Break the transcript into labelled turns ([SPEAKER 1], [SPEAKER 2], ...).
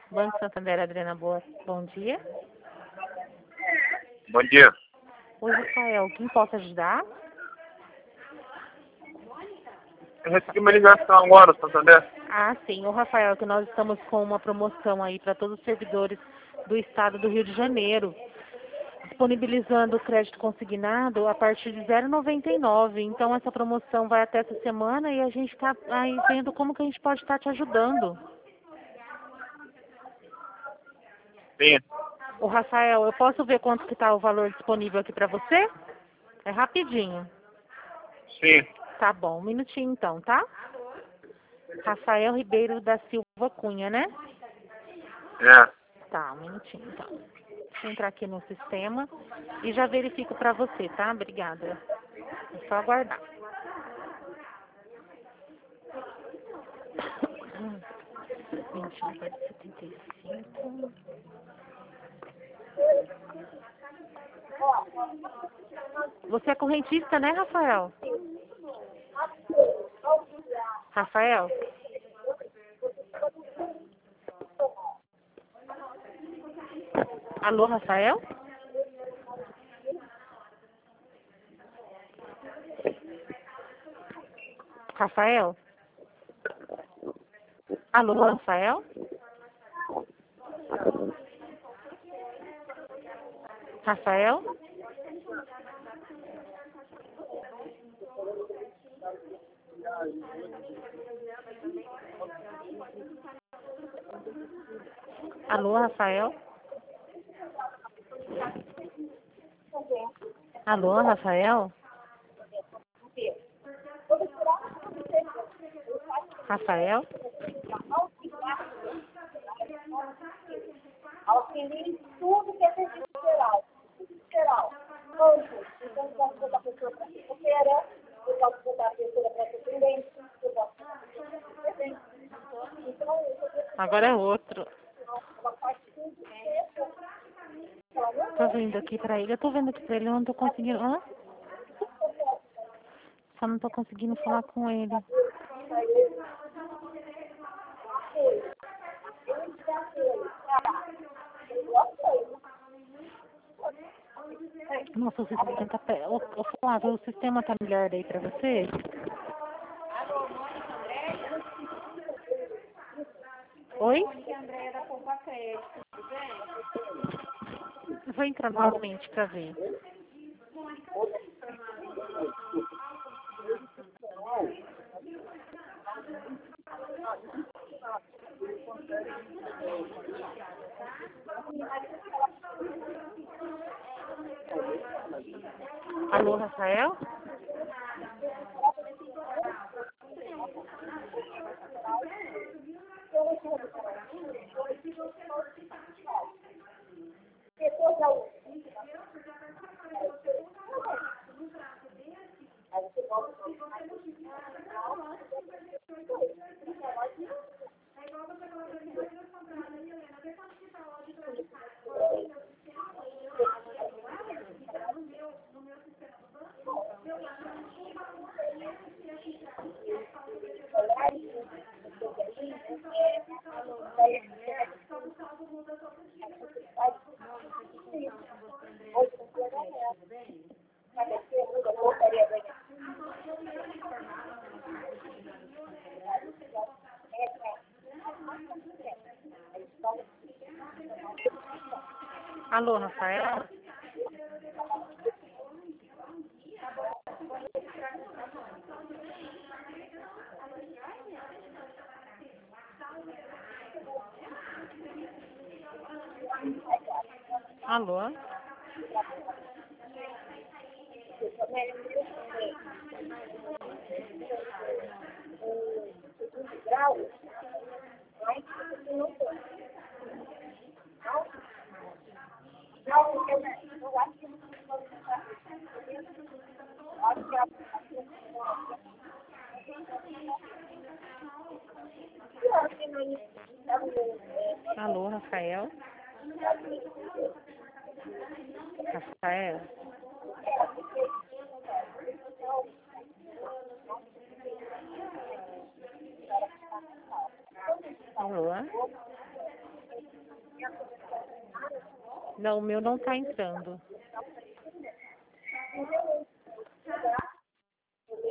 [SPEAKER 1] Banco Santander, Adriana, bom dia.
[SPEAKER 2] Bom dia.
[SPEAKER 1] Oi, Rafael, quem posso ajudar?
[SPEAKER 2] Eu recebi uma ligação agora, Santander.
[SPEAKER 1] Ah, sim, o Rafael, que nós estamos com uma promoção aí para todos os servidores do estado do Rio de Janeiro, disponibilizando o crédito consignado a partir de 0,99. Então, essa promoção vai até essa semana e a gente está aí vendo como que a gente pode estar te ajudando.
[SPEAKER 2] Sim.
[SPEAKER 1] O Rafael, eu posso ver quanto que está o valor disponível aqui para você? É rapidinho.
[SPEAKER 2] Sim.
[SPEAKER 1] Tá bom, um minutinho então, tá? Rafael Ribeiro da Silva Cunha, né?
[SPEAKER 2] É.
[SPEAKER 1] Tá, um minutinho então. Deixa eu entrar aqui no sistema e já verifico para você, tá? Obrigada. É só aguardar. Vinte 75. Você é correntista, né, Rafael? Rafael? Alô, Rafael? Rafael? Alô, Rafael? Rafael? Alô, Rafael? Alô, Rafael? Rafael?
[SPEAKER 3] Auxilie tudo que é serviço geral. Geral. Então, eu posso botar a pessoa para recupera, eu posso botar a pessoa para atendente, eu posso botar a pessoa para presente. Então,
[SPEAKER 1] Agora é outro.
[SPEAKER 3] ela faz tudo
[SPEAKER 1] Tô vendo aqui pra ele. Eu tô vendo aqui pra ele. Eu não tô conseguindo. Hã? Só não tô conseguindo falar com ele. Nossa, o sistema tá. Ô, Flávio, o sistema tá melhor daí pra você? Oi? Eu vou entrar novamente pra ver. Alô, Rafael? Alô, Rafael? Alô? Alô, Rafael? Rafael? Alô? Não, o meu não está entrando.